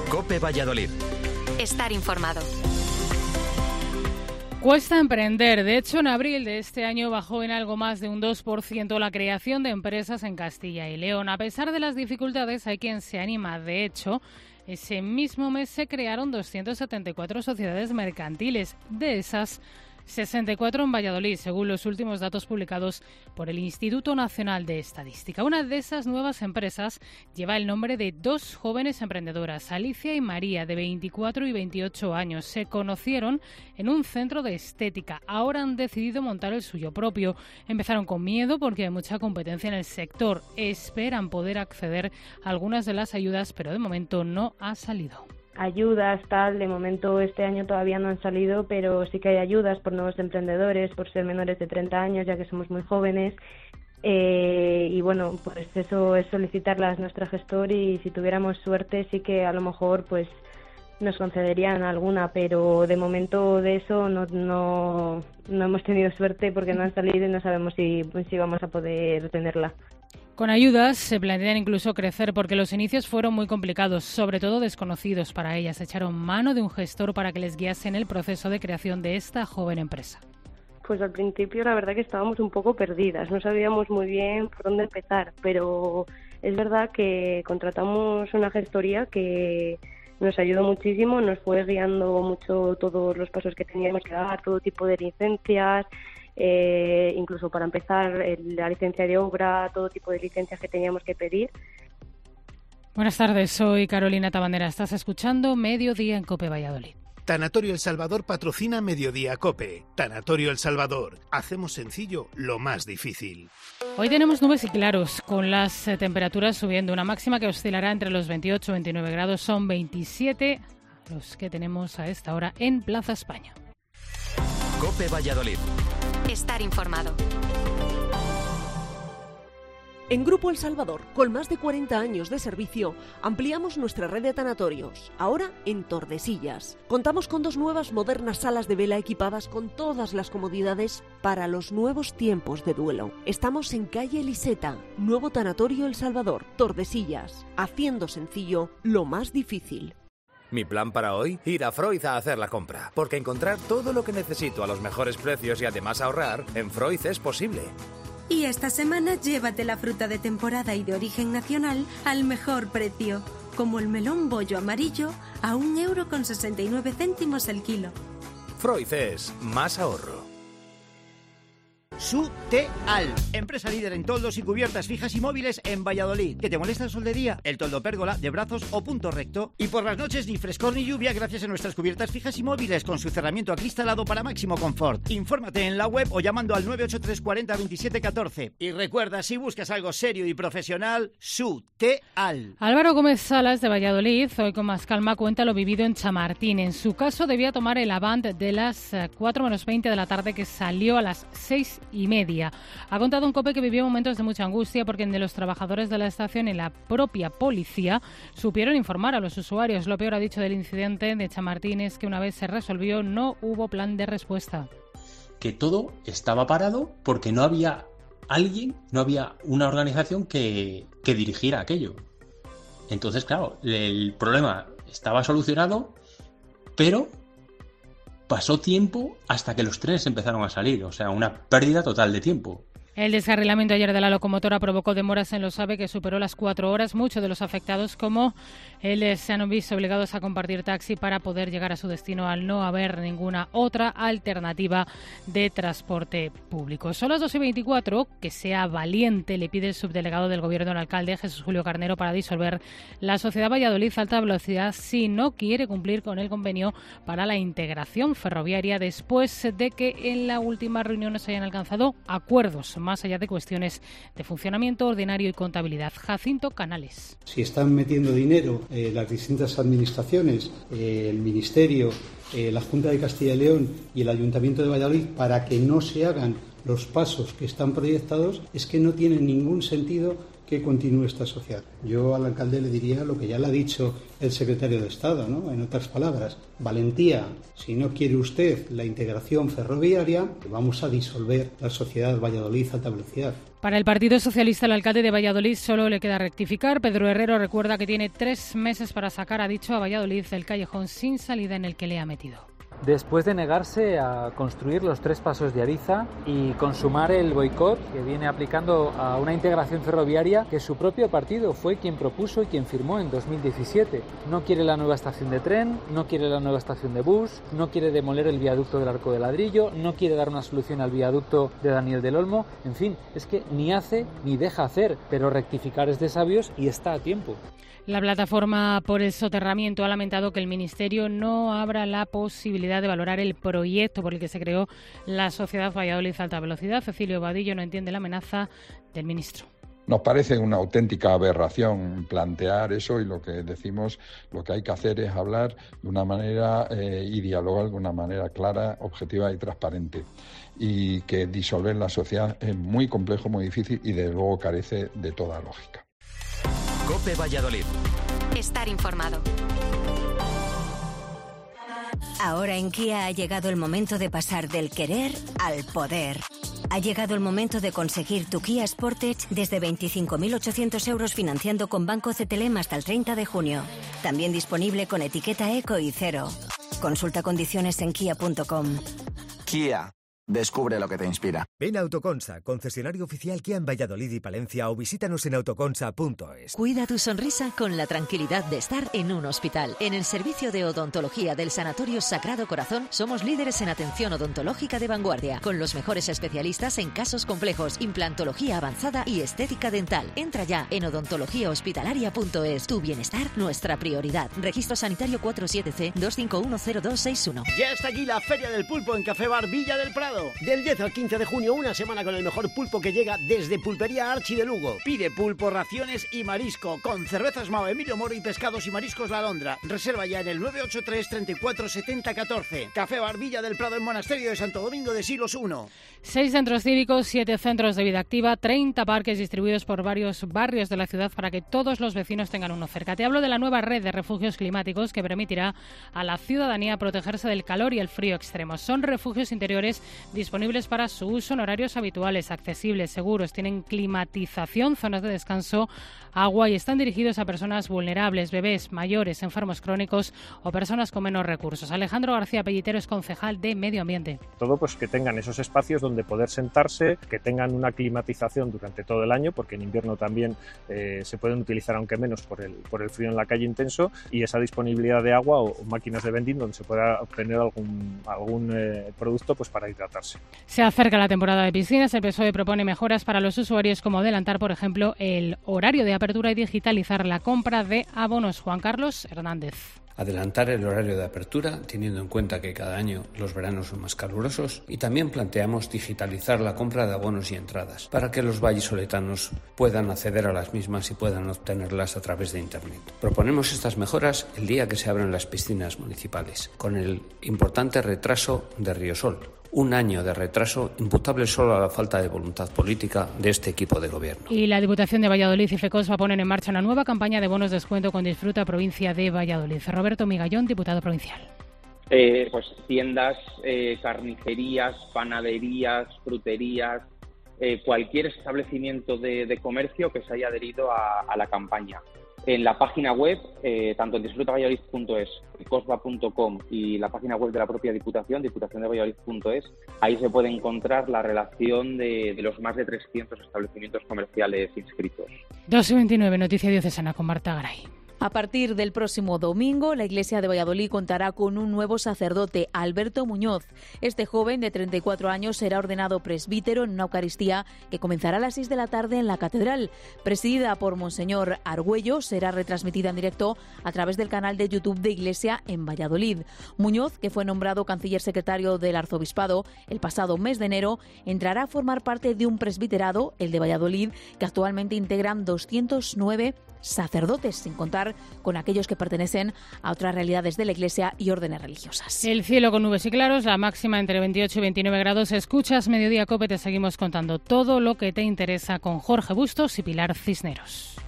COPE Valladolid. Estar informado. Cuesta emprender. De hecho, en abril de este año bajó en algo más de un 2% la creación de empresas en Castilla y León. A pesar de las dificultades, hay quien se anima. De hecho, ese mismo mes se crearon 274 sociedades mercantiles. De esas, 64 en Valladolid, según los últimos datos publicados por el Instituto Nacional de Estadística. Una de esas nuevas empresas lleva el nombre de dos jóvenes emprendedoras, Alicia y María, de 24 y 28 años. Se conocieron en un centro de estética. Ahora han decidido montar el suyo propio. Empezaron con miedo porque hay mucha competencia en el sector. Esperan poder acceder a algunas de las ayudas, pero de momento no ha salido. Ayudas, de momento este año todavía no han salido, pero sí que hay ayudas por nuevos emprendedores, por ser menores de 30 años, ya que somos muy jóvenes. Y bueno, pues eso es solicitarlas a nuestro gestor y si tuviéramos suerte sí que a lo mejor pues nos concederían alguna, pero de momento de eso no hemos tenido suerte porque no han salido y no sabemos si vamos a poder tenerla. Con ayudas se plantean incluso crecer porque los inicios fueron muy complicados, sobre todo desconocidos para ellas. Echaron mano de un gestor para que les guiase en el proceso de creación de esta joven empresa. Pues al principio la verdad que estábamos un poco perdidas, no sabíamos muy bien por dónde empezar, pero es verdad que contratamos una gestoría que nos ayudó muchísimo, nos fue guiando mucho todos los pasos que teníamos que dar, todo tipo de licencias, incluso para empezar la licencia de obra, todo tipo de licencias que teníamos que pedir. Buenas tardes, soy Carolina Tabandera. Estás escuchando Mediodía en COPE Valladolid. Tanatorio El Salvador patrocina Mediodía COPE. Tanatorio El Salvador. Hacemos sencillo lo más difícil. Hoy tenemos nubes y claros, con las temperaturas subiendo. Una máxima que oscilará entre los 28 y 29 grados. Son 27 los que tenemos a esta hora en Plaza España. COPE Valladolid. Estar informado. En Grupo El Salvador, con más de 40 años de servicio, ampliamos nuestra red de tanatorios, ahora en Tordesillas. Contamos con 2 nuevas modernas salas de vela equipadas con todas las comodidades para los nuevos tiempos de duelo. Estamos en calle Liseta, nuevo tanatorio El Salvador, Tordesillas, haciendo sencillo lo más difícil. Mi plan para hoy, ir a Freud a hacer la compra, porque encontrar todo lo que necesito a los mejores precios y además ahorrar, en Freud es posible. Y esta semana llévate la fruta de temporada y de origen nacional al mejor precio, como el melón bollo amarillo a 1,69 € el kilo. Freud es más ahorro. Suteal, empresa líder en toldos y cubiertas fijas y móviles en Valladolid. ¿Que te molesta el sol de día? El toldo pérgola, de brazos o punto recto. Y por las noches ni frescor ni lluvia gracias a nuestras cubiertas fijas y móviles con su cerramiento acristalado para máximo confort. Infórmate en la web o llamando al 983 40 27 14. Y recuerda, si buscas algo serio y profesional, Suteal. Álvaro Gómez Salas, de Valladolid, hoy con más calma cuenta lo vivido en Chamartín. En su caso debía tomar el Avant de las 4 menos 20 de la tarde, que salió a las 6:30. Ha contado un COPE que vivió momentos de mucha angustia porque de los trabajadores de la estación y la propia policía supieron informar a los usuarios. Lo peor, ha dicho, del incidente de Chamartín es que una vez se resolvió no hubo plan de respuesta. Que todo estaba parado porque no había alguien, no había una organización que dirigiera aquello. Entonces, claro, el problema estaba solucionado, pero pasó tiempo hasta que los trenes empezaron a salir, o sea, una pérdida total de tiempo. El descarrilamiento ayer de la locomotora provocó demoras en Los AVE que superó las 4 horas. Muchos de los afectados, como él, se han visto obligados a compartir taxi para poder llegar a su destino al no haber ninguna otra alternativa de transporte público. Son las 2:24, que sea valiente, le pide el subdelegado del Gobierno al alcalde, Jesús Julio Carnero, para disolver la Sociedad Valladolid Alta Velocidad si no quiere cumplir con el convenio para la integración ferroviaria, después de que en la última reunión no se hayan alcanzado acuerdos más allá de cuestiones de funcionamiento ordinario y contabilidad. Jacinto Canales. Si están metiendo dinero las distintas administraciones, el Ministerio, la Junta de Castilla y León y el Ayuntamiento de Valladolid, para que no se hagan los pasos que están proyectados, es que no tiene ningún sentido que continúe esta asociación. Yo al alcalde le diría lo que ya le ha dicho el secretario de Estado, ¿no? En otras palabras, valentía. Si no quiere usted la integración ferroviaria, vamos a disolver la sociedad Valladolid Alta Velocidad. Para el Partido Socialista, al alcalde de Valladolid solo le queda rectificar. Pedro Herrero recuerda que tiene 3 meses para sacar, ha dicho, a Valladolid del callejón sin salida en el que le ha metido. Después de negarse a construir los 3 pasos de Ariza y consumar el boicot que viene aplicando a una integración ferroviaria que su propio partido fue quien propuso y quien firmó en 2017. No quiere la nueva estación de tren, no quiere la nueva estación de bus, no quiere demoler el viaducto del Arco de Ladrillo, no quiere dar una solución al viaducto de Daniel del Olmo. En fin, es que ni hace ni deja hacer, pero rectificar es de sabios y está a tiempo. La plataforma por el soterramiento ha lamentado que el Ministerio no abra la posibilidad de valorar el proyecto por el que se creó la Sociedad Valladolid Alta Velocidad. Cecilio Vadillo no entiende la amenaza del ministro. Nos parece una auténtica aberración plantear eso y lo que decimos, lo que hay que hacer es hablar de una manera y dialogar de una manera clara, objetiva y transparente. Y que disolver la sociedad es muy complejo, muy difícil y desde luego carece de toda lógica. COPE Valladolid. Estar informado. Ahora en Kia ha llegado el momento de pasar del querer al poder. Ha llegado el momento de conseguir tu Kia Sportage desde 25.800 euros financiando con Banco CTLM hasta el 30 de junio. También disponible con etiqueta eco y cero. Consulta condiciones en kia.com. Kia. Descubre lo que te inspira. Ven a Autoconsa, concesionario oficial Kia en Valladolid y Palencia, o visítanos en autoconsa.es. Cuida tu sonrisa con la tranquilidad de estar en un hospital. En el servicio de odontología del Sanatorio Sagrado Corazón somos líderes en atención odontológica de vanguardia, con los mejores especialistas en casos complejos, implantología avanzada y estética dental. Entra ya en odontologíahospitalaria.es. Tu bienestar, nuestra prioridad. Registro sanitario 47C 2510261. Ya está aquí la Feria del Pulpo en Café Bar Villa del Prado. Del 10 al 15 de junio, una semana con el mejor pulpo que llega desde Pulpería Archi de Lugo. Pide pulpo, raciones y marisco, con cervezas Mao Emilio Moro y pescados y mariscos La Alondra. Reserva ya en el 983 34 70 14. Café Bar Villa del Prado en Monasterio de Santo Domingo de Silos 1. 6 centros cívicos, 7 centros de vida activa, 30 parques distribuidos por varios barrios de la ciudad para que todos los vecinos tengan uno cerca. Te hablo de la nueva red de refugios climáticos que permitirá a la ciudadanía protegerse del calor y el frío extremos. Son refugios interiores disponibles para su uso en horarios habituales, accesibles, seguros, tienen climatización, zonas de descanso, agua y están dirigidos a personas vulnerables, bebés, mayores, enfermos crónicos o personas con menos recursos. Alejandro García Pellitero es concejal de Medio Ambiente. Todo pues que tengan esos espacios donde poder sentarse, que tengan una climatización durante todo el año, porque en invierno también se pueden utilizar, aunque menos por el frío en la calle intenso, y esa disponibilidad de agua o máquinas de vending donde se pueda obtener algún producto pues para hidratarse. Se acerca la temporada de piscinas. El PSOE propone mejoras para los usuarios como adelantar, por ejemplo, el horario de apertura y digitalizar la compra de abonos. Juan Carlos Hernández. Adelantar el horario de apertura, teniendo en cuenta que cada año los veranos son más calurosos, y también planteamos digitalizar la compra de abonos y entradas, para que los vallisoletanos puedan acceder a las mismas y puedan obtenerlas a través de Internet. Proponemos estas mejoras el día que se abran las piscinas municipales, con el importante retraso de Riosol. 1 año de retraso imputable solo a la falta de voluntad política de este equipo de gobierno. Y la Diputación de Valladolid y FECOSVA ponen en marcha una nueva campaña de bonos descuento con Disfruta Provincia de Valladolid. Roberto Migallón, diputado provincial. Pues tiendas, carnicerías, panaderías, fruterías, cualquier establecimiento de comercio que se haya adherido a la campaña. En la página web, tanto en disfrutavalladolid.es, cosva.com y la página web de la propia Diputación, diputaciondevalladolid.es, ahí se puede encontrar la relación de los más de 300 establecimientos comerciales inscritos. 2:29, Noticia Diocesana con Marta Garay. A partir del próximo domingo, la Iglesia de Valladolid contará con un nuevo sacerdote, Alberto Muñoz. Este joven de 34 años será ordenado presbítero en una Eucaristía que comenzará a las 6 de la tarde en la Catedral. Presidida por Monseñor Argüello, será retransmitida en directo a través del canal de YouTube de Iglesia en Valladolid. Muñoz, que fue nombrado canciller secretario del Arzobispado el pasado mes de enero, entrará a formar parte de un presbiterado, el de Valladolid, que actualmente integran 209 sacerdotes, sin contar con aquellos que pertenecen a otras realidades de la Iglesia y órdenes religiosas. El cielo con nubes y claros, la máxima entre 28 y 29 grados. Escuchas Mediodía COPE, te seguimos contando todo lo que te interesa con Jorge Bustos y Pilar Cisneros.